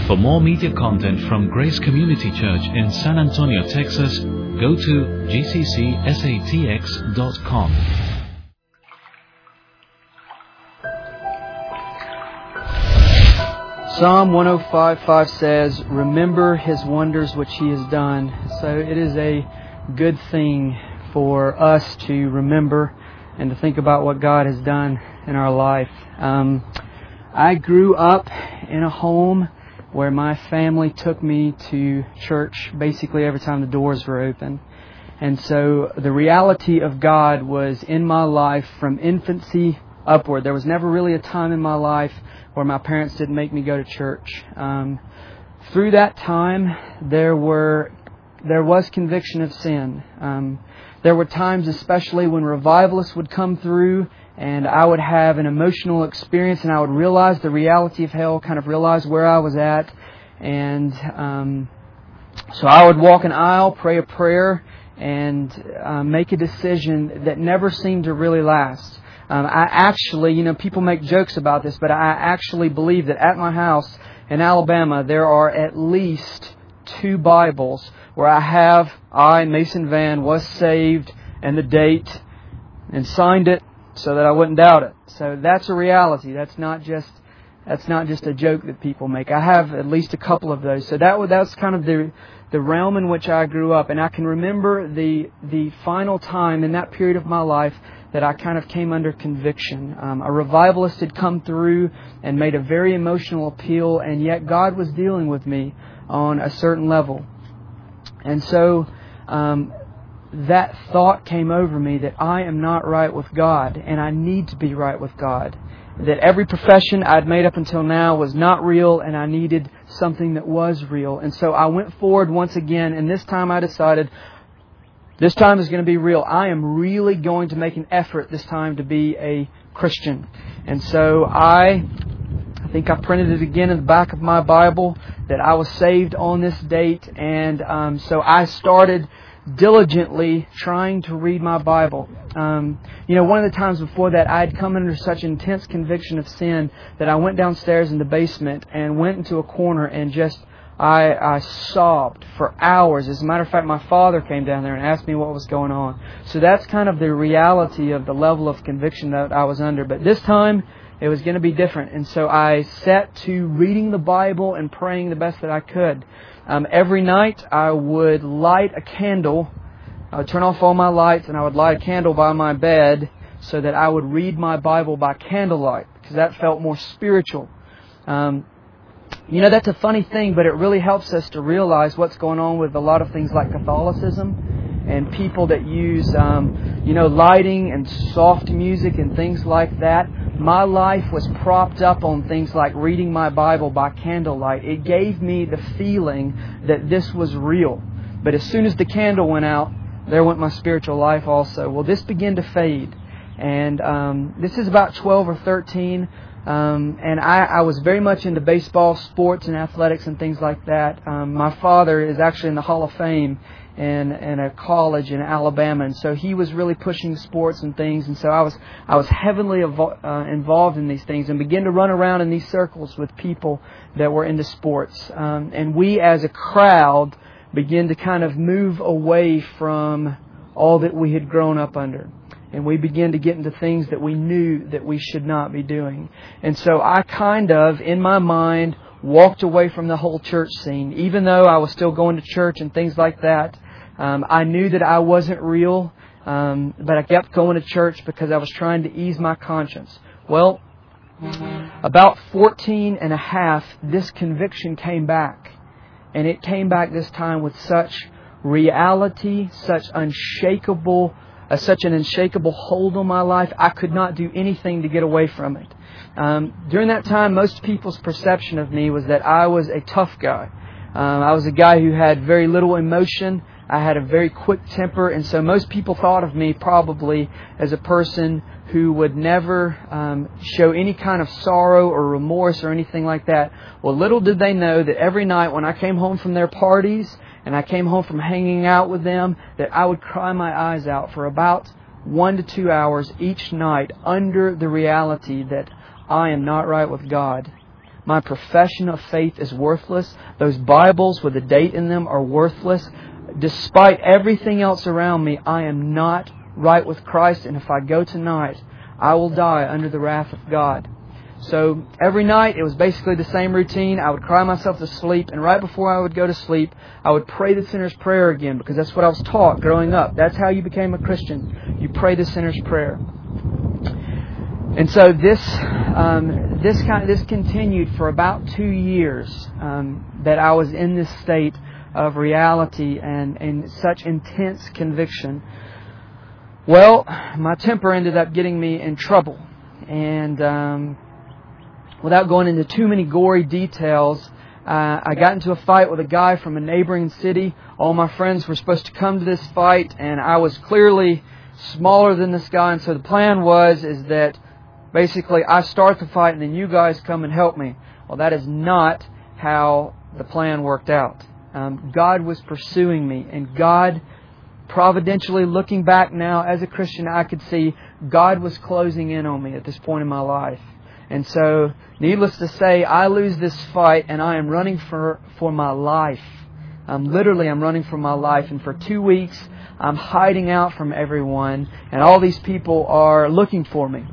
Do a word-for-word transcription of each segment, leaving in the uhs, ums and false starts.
For more media content from Grace Community Church in San Antonio, Texas, go to g c c s a t x dot com. Psalm one oh five five says, "Remember His wonders which He has done." So it is a good thing for us to remember and to think about what God has done in our life. Um, I grew up in a home where my family took me to church basically every time the doors were open. And so the reality of God was in my life from infancy upward. There was never really a time in my life where my parents didn't make me go to church. Um, through that time, there were there was conviction of sin. Um, there were times, especially when revivalists would come through, and I would have an emotional experience, and I would realize the reality of hell, kind of realize where I was at. And um, so I would walk an aisle, pray a prayer, and uh, make a decision that never seemed to really last. Um, I actually, you know, people make jokes about this, but I actually believe that at my house in Alabama, there are at least two Bibles where I have, I, Mason Van, was saved, and the date, and signed it so that I wouldn't doubt it. So that's a reality. That's not just that's not just a joke that people make. I have at least a couple of those. So that was that's kind of the the realm in which I grew up, and I can remember the the final time in that period of my life that I kind of came under conviction. Um, a revivalist had come through and made a very emotional appeal, and yet God was dealing with me on a certain level. And so um, that thought came over me that I am not right with God, and I need to be right with God. That every profession I'd made up until now was not real, and I needed something that was real. And so I went forward once again, and this time I decided, this time is going to be real. I am really going to make an effort this time to be a Christian. And so I, I think I printed it again in the back of my Bible that I was saved on this date. And um, so I started diligently trying to read my Bible. Um, you know, one of the times before that, I had come under such intense conviction of sin that I went downstairs in the basement and went into a corner and just I, I sobbed for hours. As a matter of fact, my father came down there and asked me what was going on. So that's kind of the reality of the level of conviction that I was under. But this time, it was going to be different. And so I set to reading the Bible and praying the best that I could. Um, every night, I would light a candle. I would turn off all my lights, and I would light a candle by my bed so that I would read my Bible by candlelight, because that felt more spiritual. Um, You know, that's a funny thing, but it really helps us to realize what's going on with a lot of things like Catholicism and people that use, um, you know, lighting and soft music and things like that. My life was propped up on things like reading my Bible by candlelight. It gave me the feeling that this was real. But as soon as the candle went out, there went my spiritual life also. Well, this began to fade. And um, this is about twelve or thirteen. Um, and I, I was very much into baseball, sports, and athletics and things like that. Um, my father is actually in the Hall of Fame in, in a college in Alabama, and so he was really pushing sports and things. And so I was I was heavily evo- uh, involved in these things and began to run around in these circles with people that were into sports. Um, and we, as a crowd, began to kind of move away from all that we had grown up under. And we began to get into things that we knew that we should not be doing. And so I kind of, in my mind, walked away from the whole church scene. Even though I was still going to church and things like that, um, I knew that I wasn't real, um, but I kept going to church because I was trying to ease my conscience. Well, about fourteen and a half, this conviction came back. And it came back this time with such reality, such unshakable Uh, such an unshakable hold on my life, I could not do anything to get away from it. Um, during that time, most people's perception of me was that I was a tough guy. Um, I was a guy who had very little emotion. I had a very quick temper, and so most people thought of me probably as a person who would never um, show any kind of sorrow or remorse or anything like that. Well, little did they know that every night when I came home from their parties and I came home from hanging out with them, that I would cry my eyes out for about one to two hours each night under the reality that I am not right with God. My profession of faith is worthless. Those Bibles with a date in them are worthless. Despite everything else around me, I am not right with Christ. And if I go tonight, I will die under the wrath of God. So every night it was basically the same routine. I would cry myself to sleep, and right before I would go to sleep, I would pray the sinner's prayer again, because that's what I was taught growing up. That's how you became a Christian. You pray the sinner's prayer. And so this um, this kind of, this continued for about two years um, that I was in this state of reality and, and such intense conviction. Well, my temper ended up getting me in trouble, and um, without going into too many gory details, uh, I got into a fight with a guy from a neighboring city. All my friends were supposed to come to this fight, and I was clearly smaller than this guy. And so the plan was is that basically I start the fight and then you guys come and help me. Well, that is not how the plan worked out. Um, God was pursuing me, and God, providentially looking back now as a Christian, I could see God was closing in on me at this point in my life. And so, needless to say, I lose this fight and I am running for, for my life. Um, literally, I'm running for my life. And for two weeks, I'm hiding out from everyone. And all these people are looking for me.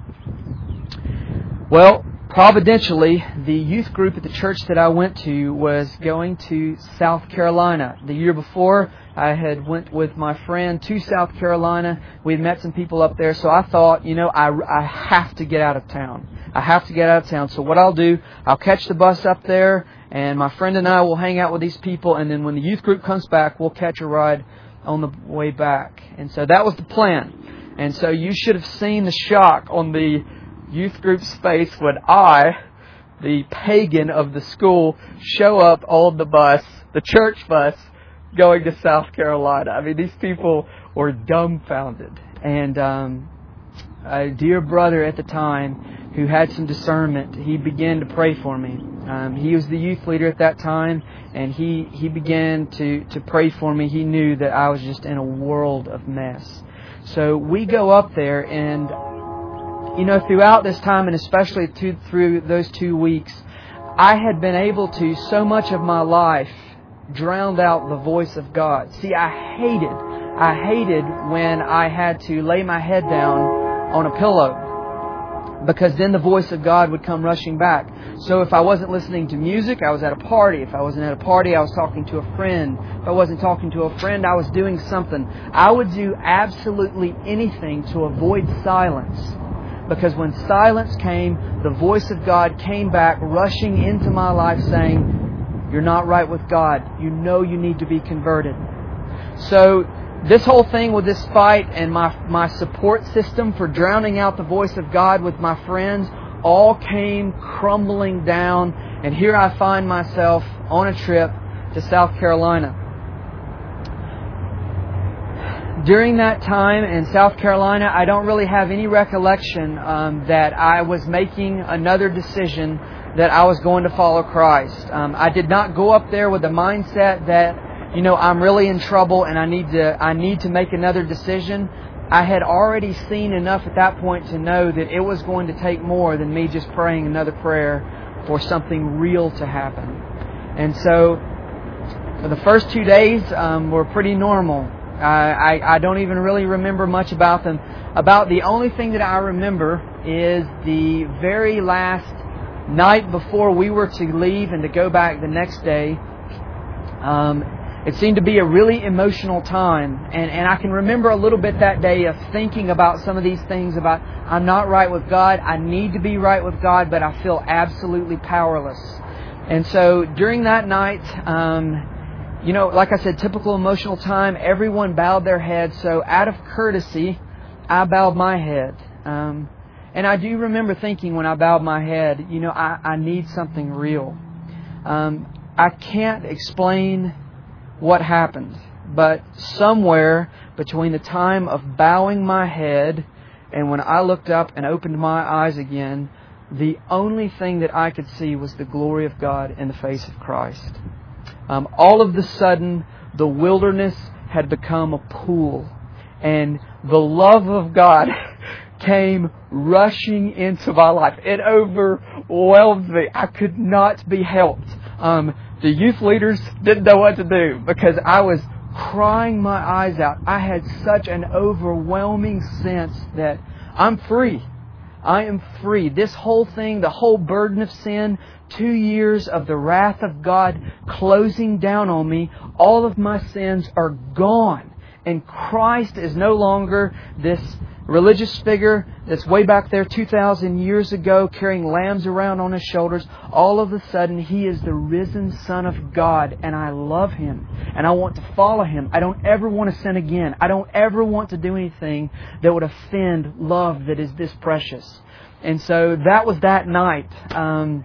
Well, providentially, the youth group at the church that I went to was going to South Carolina. The year before, I had went with my friend to South Carolina. We had met some people up there. So I thought, you know, I, I have to get out of town. I have to get out of town. So what I'll do, I'll catch the bus up there, and my friend and I will hang out with these people, and then when the youth group comes back, we'll catch a ride on the way back. And so that was the plan. And so you should have seen the shock on the youth group's face when I, the pagan of the school, show up on the bus, the church bus, going to South Carolina. I mean, these people were dumbfounded. And um, a dear brother at the time who had some discernment, he began to pray for me. Um, he was the youth leader at that time, and he, he began to, to pray for me. He knew that I was just in a world of mess. So we go up there, and you know, throughout this time, and especially to, through those two weeks, I had been able to, so much of my life, drown out the voice of God. See, I hated, I hated when I had to lay my head down on a pillow, because then the voice of God would come rushing back. So if I wasn't listening to music, I was at a party. If I wasn't at a party, I was talking to a friend. If I wasn't talking to a friend, I was doing something. I would do absolutely anything to avoid silence. Because when silence came, the voice of God came back, rushing into my life saying, "You're not right with God. You know you need to be converted." So this whole thing with this fight and my my support system for drowning out the voice of God with my friends all came crumbling down. And here I find myself on a trip to South Carolina. During that time in South Carolina, I don't really have any recollection um, that I was making another decision that I was going to follow Christ. Um, I did not go up there with the mindset that, you know, I'm really in trouble and I need to I need to make another decision. I had already seen enough at that point to know that it was going to take more than me just praying another prayer for something real to happen. And so, for the first two days um, were pretty normal. I, I, I don't even really remember much about them. About the only thing that I remember is the very last night before we were to leave and to go back the next day. Um, it seemed to be a really emotional time. And, and I can remember a little bit that day of thinking about some of these things about, I'm not right with God, I need to be right with God, but I feel absolutely powerless. And so during that night, um, you know, like I said, typical emotional time, everyone bowed their heads. So out of courtesy, I bowed my head. Um, and I do remember thinking when I bowed my head, you know, I, I need something real. Um, I can't explain what happened, but somewhere between the time of bowing my head and when I looked up and opened my eyes again, the only thing that I could see was the glory of God in the face of Christ. Um, all of the sudden, the wilderness had become a pool, and the love of God came rushing into my life. It overwhelmed me. I could not be helped. Um, the youth leaders didn't know what to do because I was crying my eyes out. I had such an overwhelming sense that I'm free. I am free. This whole thing, the whole burden of sin, two years of the wrath of God closing down on me, all of my sins are gone. And Christ is no longer this religious figure that's way back there two thousand years ago carrying lambs around on His shoulders. All of a sudden, He is the risen Son of God, and I love Him, and I want to follow Him. I don't ever want to sin again. I don't ever want to do anything that would offend love that is this precious. And so that was that night. Um,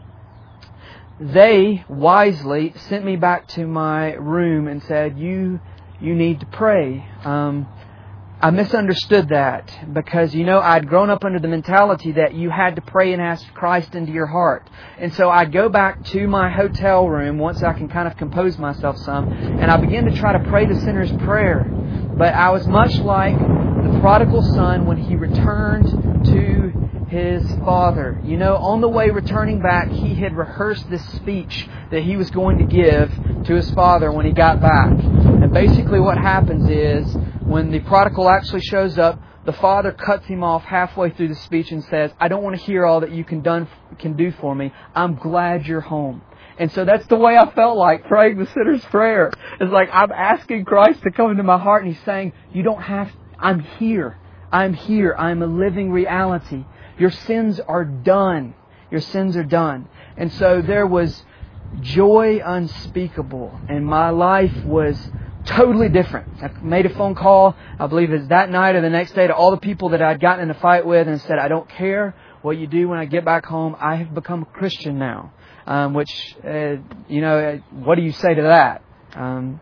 they wisely sent me back to my room and said, you you need to pray. Um, I misunderstood that because, you know, I'd grown up under the mentality that you had to pray and ask Christ into your heart. And so I'd go back to my hotel room once I can kind of compose myself some, and I began to try to pray the sinner's prayer. But I was much like the prodigal son when he returned to his father. You know, on the way returning back, he had rehearsed this speech that he was going to give to his father when he got back. And basically what happens is, when the prodigal actually shows up, the father cuts him off halfway through the speech and says, I don't want to hear all that you can, done, can do for me. I'm glad you're home. And so that's the way I felt like praying the sinner's prayer. It's like I'm asking Christ to come into my heart, and He's saying, you don't have, I'm here. I'm here. I'm a living reality. Your sins are done. Your sins are done. And so there was joy unspeakable, and my life was totally different. I made a phone call, I believe it's that night or the next day, to all the people that I'd gotten in a fight with and said, I don't care what you do when I get back home. I have become a Christian now. Um, which, uh, you know, what do you say to that? Um,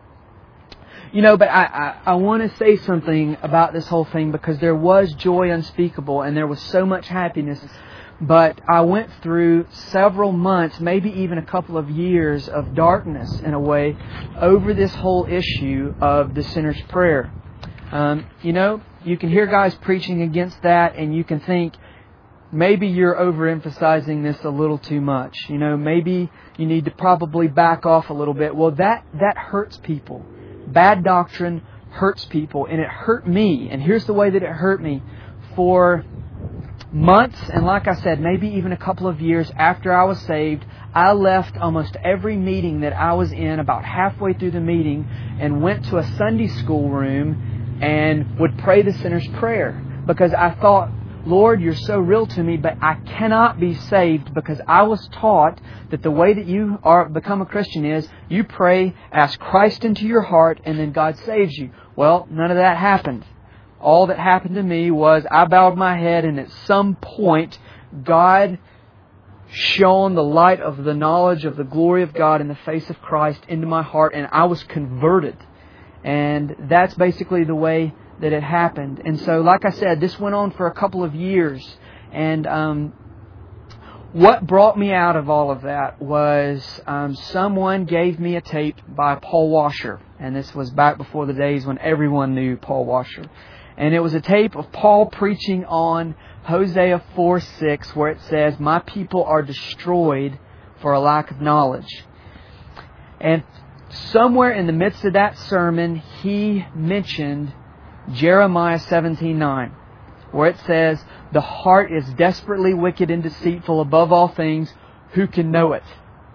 you know, but I, I, I want to say something about this whole thing because there was joy unspeakable and there was so much happiness. But I went through several months, maybe even a couple of years of darkness in a way over this whole issue of the sinner's prayer. Um, you know, you can hear guys preaching against that and you can think, maybe you're overemphasizing this a little too much. You know, maybe you need to probably back off a little bit. Well, that, that hurts people. Bad doctrine hurts people, and it hurt me. And here's the way that it hurt me. For months, and like I said, maybe even a couple of years after I was saved, I left almost every meeting that I was in about halfway through the meeting and went to a Sunday school room and would pray the sinner's prayer. Because I thought, Lord, you're so real to me, but I cannot be saved because I was taught that the way that you are become a Christian is you pray, ask Christ into your heart, and then God saves you. Well, none of that happened. All that happened to me was I bowed my head, and at some point God shone the light of the knowledge of the glory of God in the face of Christ into my heart, and I was converted. And that's basically the way that it happened. And so, like I said, this went on for a couple of years. And um, what brought me out of all of that was um, someone gave me a tape by Paul Washer. And this was back before the days when everyone knew Paul Washer. And it was a tape of Paul preaching on Hosea four six, where it says, my people are destroyed for a lack of knowledge. And somewhere in the midst of that sermon, he mentioned Jeremiah seventeen nine, where it says, the heart is desperately wicked and deceitful above all things. Who can know it?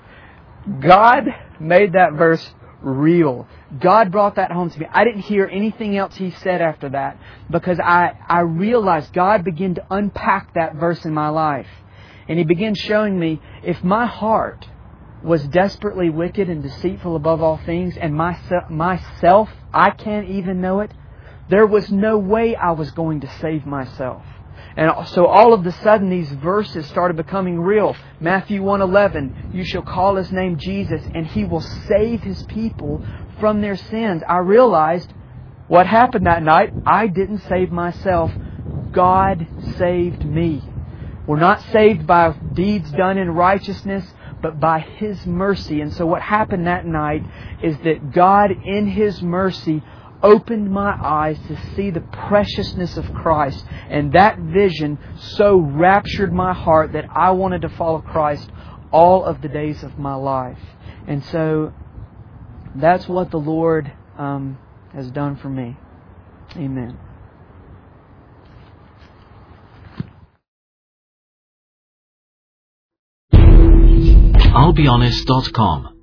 God made that verse real. God brought that home to me. I didn't hear anything else He said after that because I, I realized God began to unpack that verse in my life. And He began showing me, if my heart was desperately wicked and deceitful above all things, and myself, myself, I can't even know it, there was no way I was going to save myself. And so all of a sudden these verses started becoming real. Matthew one eleven, you shall call His name Jesus, and He will save His people from their sins. I realized what happened that night. I didn't save myself. God saved me. We're not saved by deeds done in righteousness, but by His mercy. And so what happened that night is that God, in His mercy, opened my eyes to see the preciousness of Christ. And that vision so raptured my heart that I wanted to follow Christ all of the days of my life. And so that's what the Lord um, has done for me. Amen. I'll be honest dot com